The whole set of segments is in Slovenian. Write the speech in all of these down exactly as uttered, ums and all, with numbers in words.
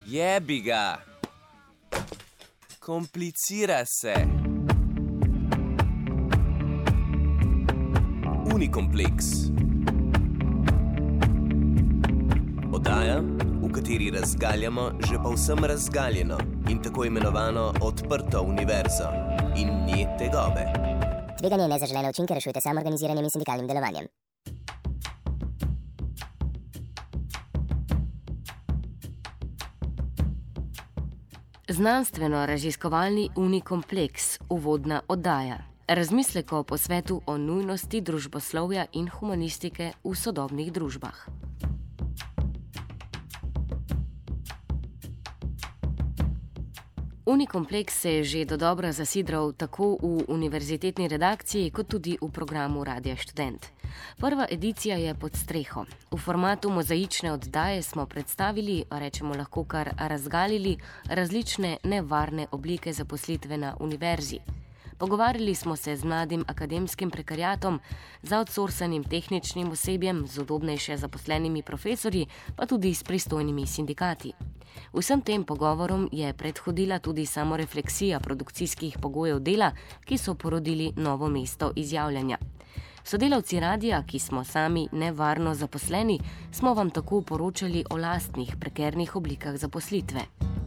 Jebi ga. Komplicira se. Unikompleks. Oddaja, v kateri razgaljamo že povsem razgaljeno in tako imenovano odprto univerzo in nje tegobe. Tveganje in nezaželene učinke rešujte samoorganiziranim in sindikalnim delovanjem. Znanstveno-raziskovalni unikompleks, uvodna oddaja. Razmislek o posvetu o nujnosti družboslovja in humanistike v sodobnih družbah. Unikompleks se je že dodobra zasidral tako v univerzitetni redakciji, kot tudi v programu Radia Študent. Prva edicija je pod streho. V formatu mozaične oddaje smo predstavili, rečemo lahko kar razgalili, različne nevarne oblike zaposlitve na univerzi. Pogovarjali smo se z mladim akademskim prekariatom, z outsourcanim tehničnim osebjem, z udobnejše zaposlenimi profesorji, pa tudi s pristojnimi sindikati. Vsem tem pogovorom je predhodila tudi samorefleksija produkcijskih pogojev dela, ki so porodili novo mesto izjavljanja. Sodelavci radija, ki smo sami nevarno zaposleni, smo vam tako poročali o lastnih prekernih oblikah zaposlitve.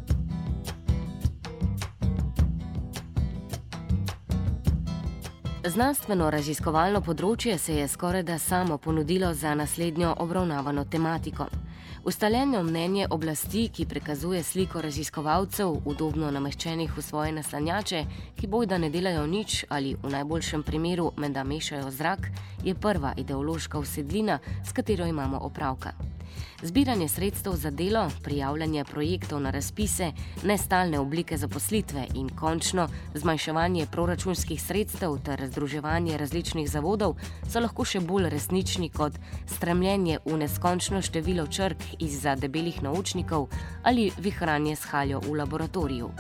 Znanstveno-raziskovalno področje se je skorajda samo ponudilo za naslednjo obravnavano tematiko. Ustaljeno mnenje oblasti, ki prikazuje sliko raziskovalcev, udobno nameščenih v svoje naslanjače, ki bojda ne delajo nič ali v najboljšem primeru menda mešajo zrak, je prva ideološka usedlina, s katero imamo opravka. Zbiranje sredstev za delo, prijavljanje projektov na razpise, nestalne oblike zaposlitve in končno zmanjševanje proračunskih sredstev ter združevanje različnih zavodov so lahko še bolj resnični kot stremljenje v neskončno število črk izza debelih naučnikov ali vihranje s haljo v laboratoriju.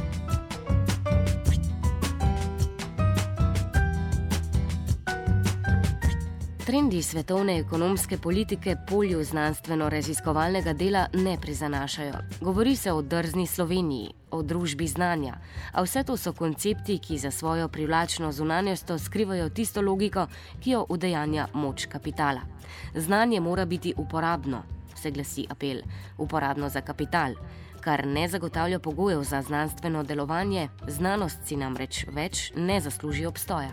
Trendi svetovne ekonomske politike polju znanstveno-raziskovalnega dela ne prizanašajo. Govori se o drzni Sloveniji, o družbi znanja, a vse to so koncepti, ki za svojo privlačno zunanjosto skrivajo tisto logiko, ki jo udejanja moč kapitala. Znanje mora biti uporabno, se glasi apel, uporabno za kapital, kar ne zagotavlja pogojev za znanstveno delovanje, znanost si namreč več ne zasluži obstoja.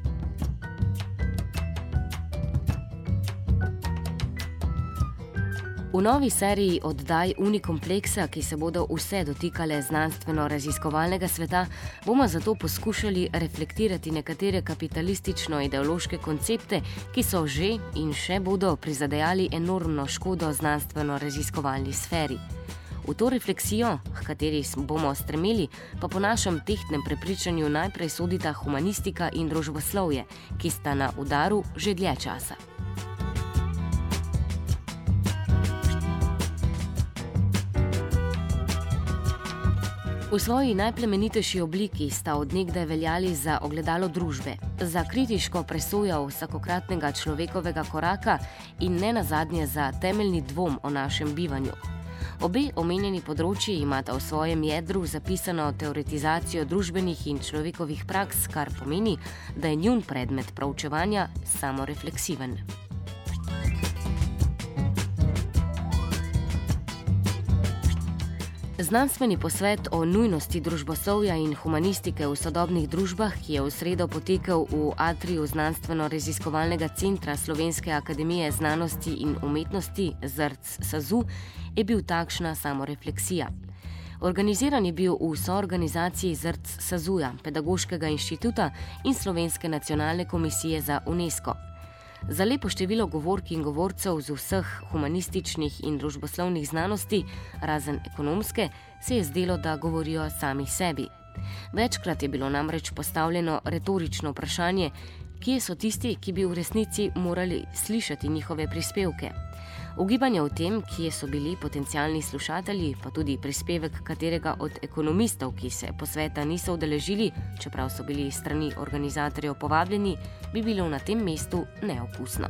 V novi seriji oddaj Unikompleksa, ki se bodo vse dotikale znanstveno-raziskovalnega sveta, bomo zato poskušali reflektirati nekatere kapitalistično-ideološke koncepte, ki so že in še bodo prizadejali enormno škodo znanstveno-raziskovalni sferi. V to refleksijo, h kateri bomo stremeli, pa po našem tehtnem prepričanju najprej sodita humanistika in družboslovje, ki sta na udaru že dlje časa. V svoji najplemenitejši obliki sta od nekdaj veljali za ogledalo družbe, za kritiško presojo vsakokratnega človekovega koraka in ne nazadnje za temeljni dvom o našem bivanju. Obe omenjeni področji imata v svojem jedru zapisano teoretizacijo družbenih in človekovih praks, kar pomeni, da je njun predmet proučevanja samorefleksiven. Znanstveni posvet o nujnosti družboslovja in humanistike v sodobnih družbah, ki je v sredo potekel v atriju Znanstveno-raziskovalnega centra Slovenske akademije znanosti in umetnosti ZRC SAZU, je bil takšna samorefleksija. Organiziran je bil v soorganizaciji ZRC SAZUja, Pedagoškega inštituta in Slovenske nacionalne komisije za UNESCO. Za lepo število govork in govorcev z vseh humanističnih in družboslovnih znanosti, razen ekonomske, se je zdelo, da govorijo sami sebi. Večkrat je bilo namreč postavljeno retorično vprašanje, kje so tisti, ki bi v resnici morali slišati njihove prispevke. Ugibanje o tem, kje so bili potencialni slušatelji, pa tudi prispevek katerega od ekonomistov, ki se posveta niso udeležili, čeprav so bili strani organizatorjev povabljeni, bi bilo na tem mestu neokusno.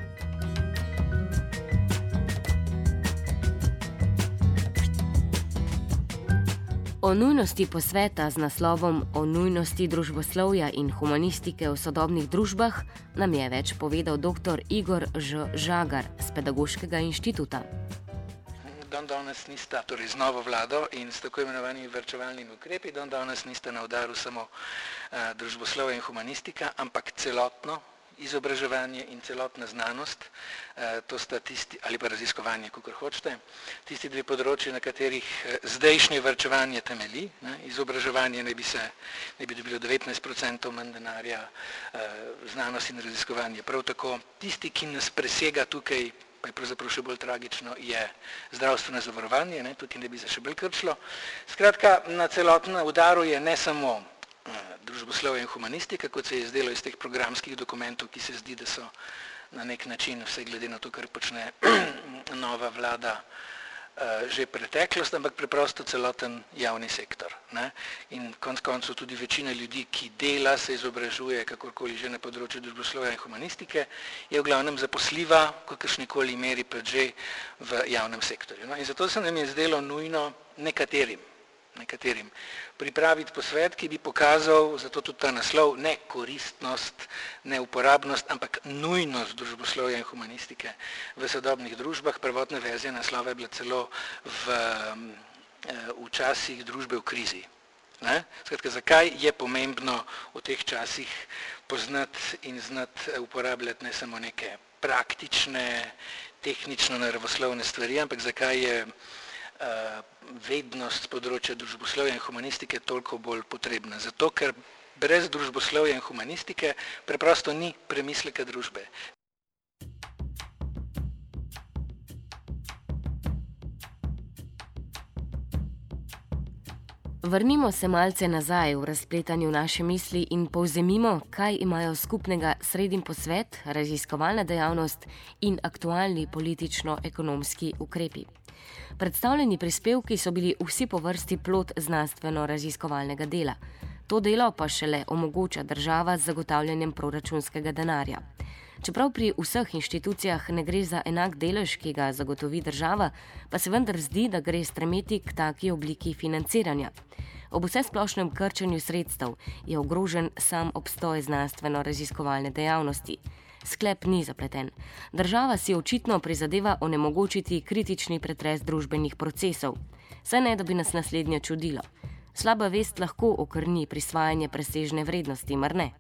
O nujnosti posveta z naslovom O nujnosti družboslovja in humanistike v sodobnih družbah nam je več povedal dr. Igor Ž. Žagar z Pedagoškega inštituta. Dan danes nista, torej z novo vlado in s tako imenovanimi varčevalnimi ukrepi, dan danes nista na udaru samo uh, družboslovje in humanistika, ampak celotno izobraževanje in celotna znanost, uh, to sta tisti, ali pa raziskovanje, kakor hočete, tisti dve področji, na katerih zdajšnje varčevanje temelji. Ne, izobraževanje ne bi se, ne bi dobilo devetnajst procentov manj denarja, uh, znanost in raziskovanje. Prav tako tisti, ki nas presega tukaj, pa je pravzaprav še bolj tragično, je zdravstveno zavarovanje, ne, tukaj ne bi se še bolj krčilo. Skratka, na celotnem udaru je ne samo družboslovje in humanistika, kot se je zdelo iz teh programskih dokumentov, ki se zdi, da so na nek način, vse glede na to, kar počne nova vlada, že preteklost, ampak preprosto celoten javni sektor. Ne? In konec koncev tudi večina ljudi, ki dela, se izobražuje, kakorkoli že na področju družboslovja in humanistike, je v glavnem zaposljiva, v kakršnikoli meri pa že v javnem sektorju. No? In zato se nam je zdelo nujno nekaterim, nekaterim pripraviti posvet, ki bi pokazal, zato tudi ta naslov, ne koristnost, ne uporabnost, ampak nujnost družboslovja in humanistike v sodobnih družbah. Prvotna verzija naslova je bila celo v, v časih družbe v krizi. Ne? Skratka, zakaj je pomembno v teh časih poznati in znati uporabljati ne samo neke praktične, tehnično naravoslovne stvari, ampak zakaj je vednost z področja družboslovja in humanistike toliko bolj potrebna. Zato, ker brez družboslovja in humanistike preprosto ni premisleka družbe. Vrnimo se malce nazaj v razpletanju naše misli in povzemimo, kaj imajo skupnega sredin posvet, raziskovalna dejavnost in aktualni politično-ekonomski ukrepi. Predstavljeni prispevki so bili vsi po vrsti plod znanstveno-raziskovalnega dela. To delo pa šele omogoča država z zagotavljanjem proračunskega denarja. Čeprav pri vseh inštitucijah ne gre za enak delež, ki ga zagotovi država, pa se vendar zdi, da gre stremeti k taki obliki financiranja. Ob vsesplošnem krčenju sredstev je ogrožen sam obstoj znanstveno-raziskovalne dejavnosti. Sklep ni zapleten. Država si očitno prizadeva onemogočiti kritični pretres družbenih procesov. Saj ne, da bi nas naslednje čudilo. Slaba vest lahko okrni prisvajanje presežne vrednosti, mar ne?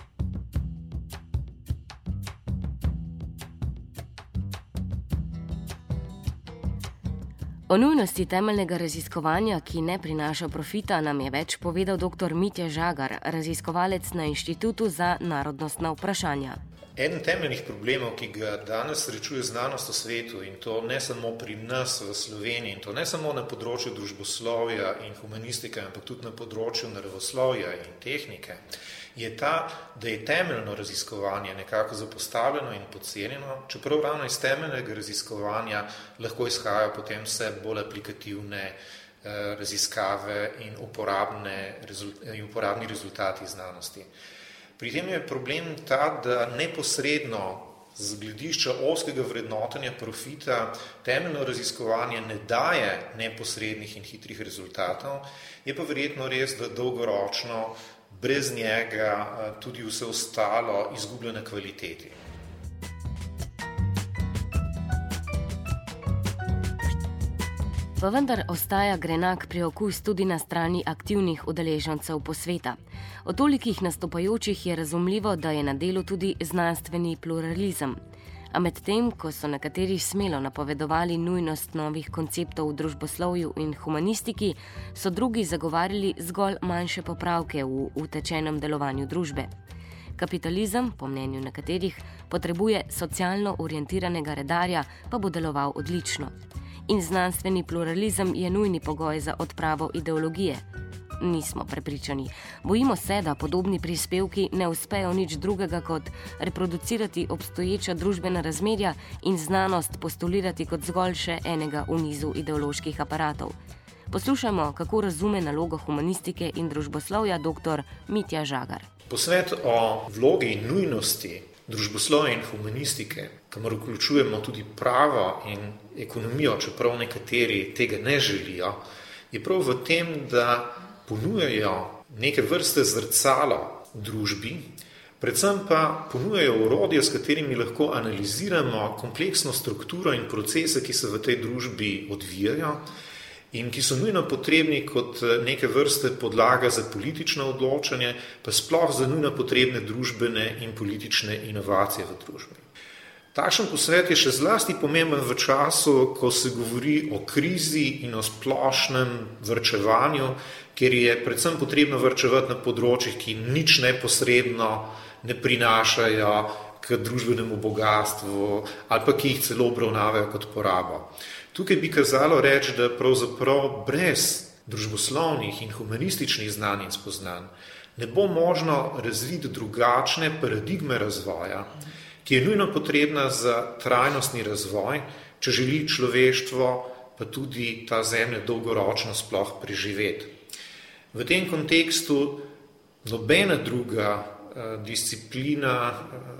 O nujnosti temeljnega raziskovanja, ki ne prinaša profita, nam je več povedal dr. Mitja Žagar, raziskovalec na Inštitutu za narodnostna vprašanja. Eden temeljnih problemov, ki ga danes srečuje znanost v svetu, in to ne samo pri nas v Sloveniji, in to ne samo na področju družboslovja in humanistike, ampak tudi na področju naravoslovja in tehnike, je ta, da je temeljno raziskovanje nekako zapostavljeno in podcenjeno, čeprav ravno iz temeljnega raziskovanja lahko izhajajo potem vse bolj aplikativne eh, raziskave in, in uporabni rezultati znanosti. Pri tem je problem ta, da neposredno z gledišča ozkega vrednotenja profita temeljno raziskovanje ne daje neposrednih in hitrih rezultatov, je pa verjetno res, da dolgoročno brez njega tudi vse ostalo izgublja na kvaliteti. Pa vendar ostaja grenak priokus tudi na strani aktivnih udeležencev posveta. Od tolikih nastopajočih je razumljivo, da je na delu tudi znanstveni pluralizem. A medtem, ko so nekateri smelo napovedovali nujnost novih konceptov v družboslovju in humanistiki, so drugi zagovarjali zgolj manjše popravke v utečenem delovanju družbe. Kapitalizem, po mnenju nekaterih, potrebuje socialno orientiranega redarja, pa bo deloval odlično. In znanstveni pluralizem je nujni pogoj za odpravo ideologije. Nismo prepričani. Bojimo se, da podobni prispevki ne uspejo nič drugega kot reproducirati obstoječa družbena razmerja in znanost postulirati kot zgolj še enega v nizu ideoloških aparatov. Poslušajmo, kako razume nalogo humanistike in družboslovja dr. Mitja Žagar. Posvet o vlogi in nujnosti družboslovja in humanistike, kamor vključujemo tudi pravo in ekonomijo, čeprav nekateri tega ne želijo, je prav v tem, da ponujajo neke vrste zrcalo družbi, predvsem pa ponujajo orodje, s katerimi lahko analiziramo kompleksno strukturo in procese, ki se v tej družbi odvijajo in ki so nujno potrebni kot neke vrste podlaga za politično odločanje, pa sploh za nujno potrebne družbene in politične inovacije v družbi. Takšen posvet je še zlasti pomemben v času, ko se govori o krizi in o splošnem varčevanju, kjer je predvsem potrebno varčevati na področjih, ki nič neposredno ne prinašajo k družbenemu bogatstvu ali pa ki jih celo obravnavajo kot porabo. Tukaj bi kazalo reči, da pravzaprav brez družboslovnih in humanističnih znanj in spoznanj ne bo možno razviti drugačne paradigme razvoja, ki je nujno potrebna za trajnostni razvoj, če želi človeštvo pa tudi ta zemlja dolgoročno sploh preživeti. V tem kontekstu nobena druga disciplina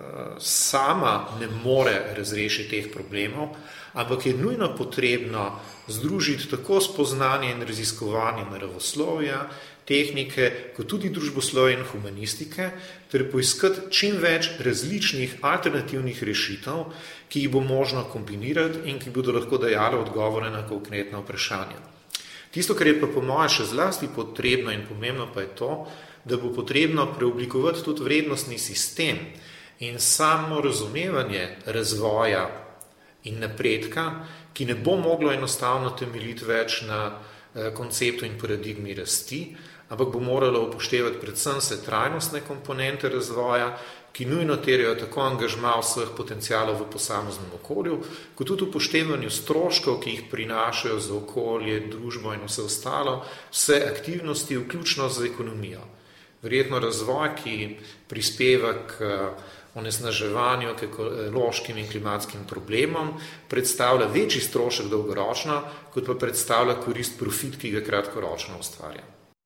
sama ne more razrešiti teh problemov, ampak je nujno potrebno združiti tako spoznanje in raziskovanje naravoslovja, tehnike, kot tudi družboslovja in humanistike, ter poiskati čim več različnih alternativnih rešitev, ki jih bo možno kombinirati in ki bodo lahko dajale odgovore na konkretna vprašanja. Tisto, kar je pa po moje še zlasti potrebno in pomembno, pa je to, da bo potrebno preoblikovati tudi vrednostni sistem in samo razumevanje razvoja in napredka, ki ne bo moglo enostavno temeljiti več na konceptu in paradigmi rasti, ampak bo moralo upoštevati predvsem vse trajnostne komponente razvoja, ki nujno terjajo tako angažma vseh potencialov v posameznem okolju, kot tudi upoštevanju stroškov, ki jih prinašajo za okolje, družbo in vse ostalo, vse aktivnosti, vključno z ekonomijo. Verjetno razvoj, ki prispeva k onesnaževanju, k ekološkim in klimatskim problemom, predstavlja večji strošek dolgoročno, kot pa predstavlja korist profit, ki ga kratkoročno ustvarja.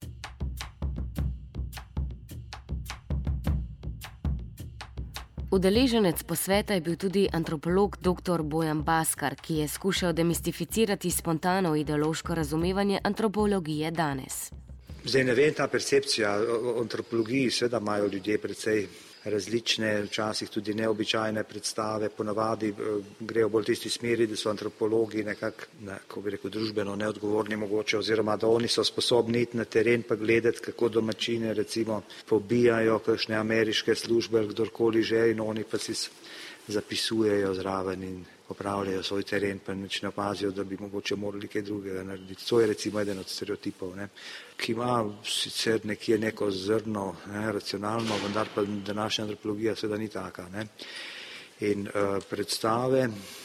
Udeleženec posveta je bil tudi antropolog doktor Bojan Baskar, ki je skušal demistificirati spontano ideološko razumevanje antropologije danes. Zdaj ne vem, ta percepcija o antropologiji, seveda imajo ljudje precej različne, včasih tudi neobičajne predstave, ponavadi grejo bolj v tisti smeri, da so antropologi nekako, ne, kako bi rekel, družbeno neodgovorni mogoče, oziroma da oni so sposobni iti na teren pa gledati, kako domačine recimo pobijajo kakšne ameriške službe ali kdorkoli že in oni pa si zapisujejo zraven in popravljajo svoj teren, pa nič ne opazijo, da bi mogoče morali kaj drugega narediti. To je recimo eden od stereotipov, ne, ki ima sicer nekje neko zrno, ne, racionalno, vendar pa današnja antropologija seveda ni taka. Ne. In uh, predstave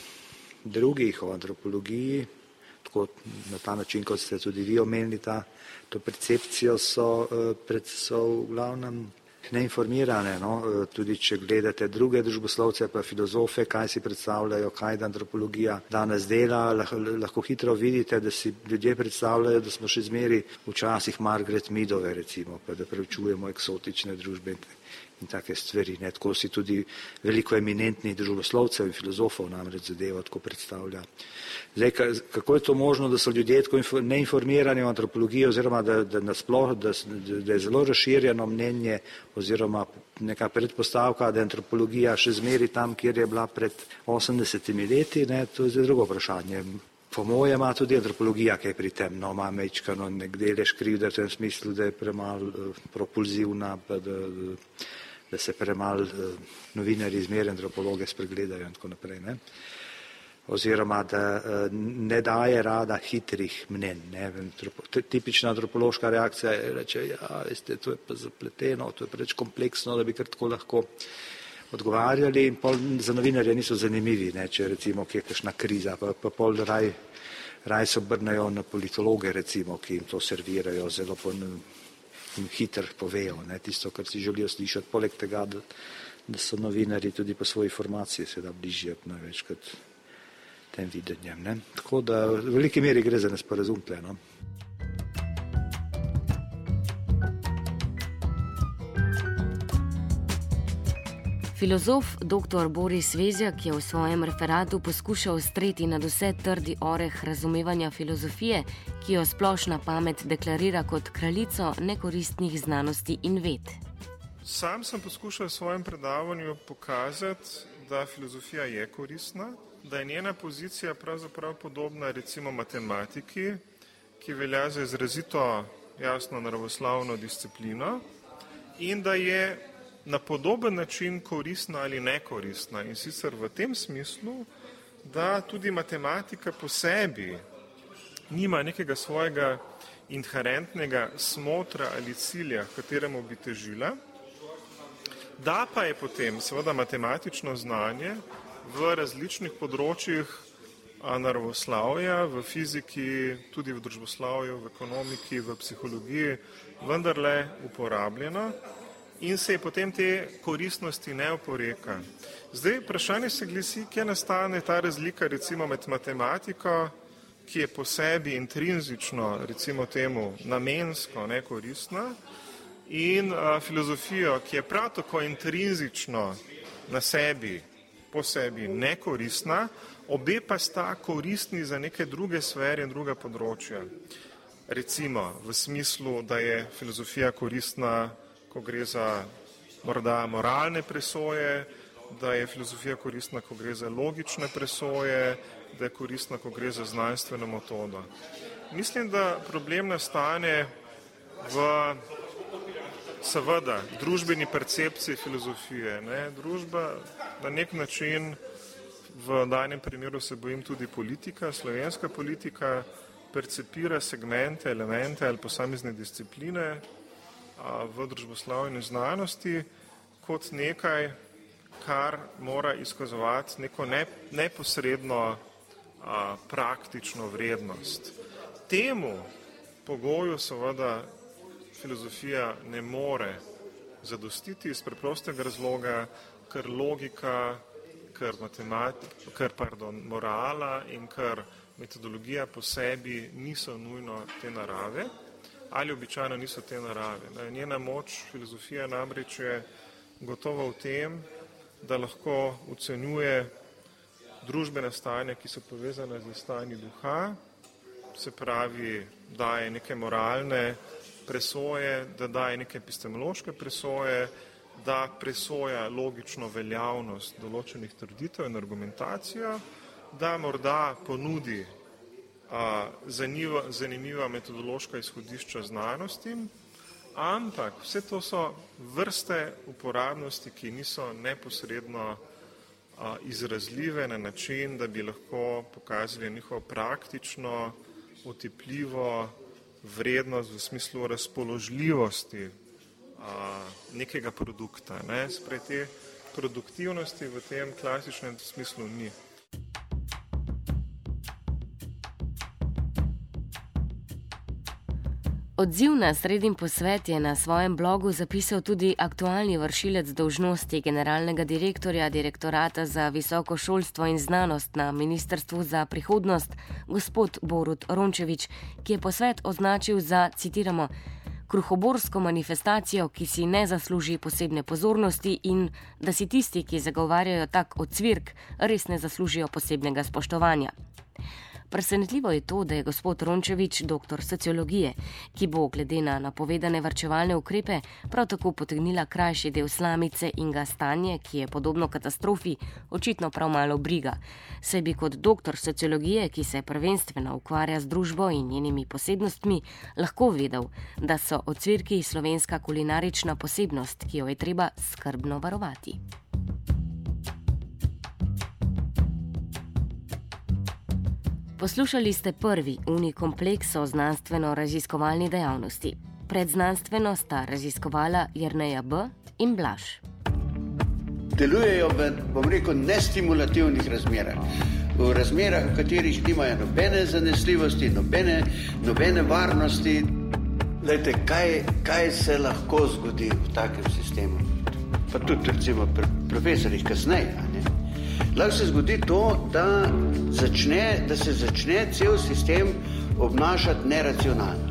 drugih o antropologiji, tako na ta način, kot ste tudi vi omenili, ta, to percepcijo so, uh, pred, so v glavnem neinformirane, no? Tudi če gledate druge družboslovce pa filozofe, kaj si predstavljajo, kaj da antropologija danes dela, lahko, lahko hitro vidite, da si ljudje predstavljajo, da smo še zmeri včasih Margaret Meadove recimo, pa da preučujemo eksotične družbe in take stvari. Ne? Tako si tudi veliko eminentnih družboslovcev in filozofov namreč zadeva tako predstavlja. Zdaj, kako je to možno, da so ljudje tako neinformirani o antropologiji oziroma da, da, nasploh, da, da je zelo razširjeno mnenje oziroma neka predpostavka, da je antropologija še zmeri tam, kjer je bila pred osemdesetimi leti, ne, to je drugo vprašanje. Po moje ima tudi antropologija kaj pri tem, no, ima mečkano nek delež krivde v tem smislu, da je premal uh, propulzivna, pa da, da se premal uh, novinarji zmeraj antropologe spregledajo in tako naprej, ne. Oziroma, da uh, ne daje rada hitrih mnenj. Ne. Tipična antropološka reakcija je reče, ja, veste, to je pa zapleteno, to je preveč kompleksno, da bi kar tako lahko odgovarjali in pol za novinarje niso zanimivi, ne, če recimo kje je kakšna kriza, pa, pa pol raj, raj se obrnejo na politologe recimo, ki jim to servirajo, zelo po, in hitro povejo, ne, tisto, kar si želijo slišati, poleg tega, da, da so novinarji tudi po svoji formaciji seveda bližje največkrat tem videnjem. Ne. Tako da v veliki meri gre za nesporazum tle, no. Filozof dr. Boris Vezjak je v svojem referatu poskušal streti nad vse trdi oreh razumevanja filozofije, ki jo splošna pamet deklarira kot kraljico nekoristnih znanosti in ved. Sam sem poskušal v svojem predavanju pokazati, da filozofija je koristna, da je njena pozicija pravzaprav podobna recimo matematiki, ki velja za izrazito jasno naravoslovno disciplino in da je na podoben način koristna ali nekoristna. In sicer v tem smislu, da tudi matematika po sebi nima nekega svojega inherentnega smotra ali cilja, kateremu bi težila, da pa je potem seveda matematično znanje v različnih področjih naravoslovja, v fiziki, tudi v družboslovju, v ekonomiki, v psihologiji vendarle uporabljeno in se je potem te koristnosti ne oporeka. Zdaj, vprašanje se glasi, kje nastane ta razlika recimo med matematiko, ki je po sebi intrinzično, recimo temu, namensko nekoristna, in a, filozofijo, ki je prav tako intrinzično na sebi, po sebi nekoristna, obe pa sta koristni za neke druge sfere in druga področja. Recimo v smislu, da je filozofija koristna, ko gre za morda moralne presoje, da je filozofija koristna, ko gre za logične presoje, da je koristna, ko gre za znanstveno metodo. Mislim, da problem nastane v seveda družbeni percepciji filozofije. Ne? Družba na nek način, v danem primeru se bojim tudi politika, slovenska politika, percepira segmente, elemente ali posamezne discipline v družboslovni znanosti kot nekaj, kar mora izkazovati neko ne, neposredno a, praktično vrednost. Temu pogoju seveda filozofija ne more zadostiti iz preprostega razloga, ker logika, ker matematika, ker pardon, morala in ker metodologija po sebi niso nujno te narave ali običajno niso te narave. Njena moč filozofije namreč je gotovo v tem, da lahko ocenjuje družbena stanja, ki so povezane z stanji duha, se pravi, daje neke moralne presoje, da daje neke epistemološke presoje, da presoja logično veljavnost določenih trditev in argumentacijo, da morda ponudi a, zanimiva, zanimiva metodološka izhodišča znanosti, ampak vse to so vrste uporabnosti, ki niso neposredno a, izrazljive na način, da bi lahko pokazali njihovo praktično, otipljivo vrednost v smislu razpoložljivosti a, nekega produkta. Ne? Sprej te produktivnosti v tem klasičnem smislu ni. Odziv na sredin posvet je na svojem blogu zapisal tudi aktualni vršilec dolžnosti generalnega direktorja Direktorata za visoko šolstvo in znanost na Ministrstvu za prihodnost, gospod Borut Rončević, ki je posvet označil za, citiramo, kruhoborsko manifestacijo, ki si ne zasluži posebne pozornosti in da si tisti, ki zagovarjajo tak ocvirk, res ne zaslužijo posebnega spoštovanja. Presenetljivo je to, da je gospod Rončević doktor sociologije, ki bo glede na napovedane varčevalne ukrepe prav tako potegnila krajši del slamice in ga stanje, ki je podobno katastrofi, očitno prav malo briga. Saj bi kot doktor sociologije, ki se prvenstveno ukvarja z družbo in njenimi posebnostmi, lahko vedel, da so ocvirki slovenska kulinarična posebnost, ki jo je treba skrbno varovati. Poslušali ste prvi Unikompleks o znanstveno-raziskovalni dejavnosti. Predznanstveno sta raziskovala Jerneja B. in Blaž. Delujejo v, bom rekel, nestimulativnih razmerah. V razmerah, v katerih nimajo nobene zanesljivosti, nobene, nobene varnosti. Lejte, kaj, kaj se lahko zgodi v takem sistemu? Pa tudi recimo pri profesorjih kasneje, ne? Lahko se zgodi to, da, začne, da se začne cel sistem obnašati neracionalno.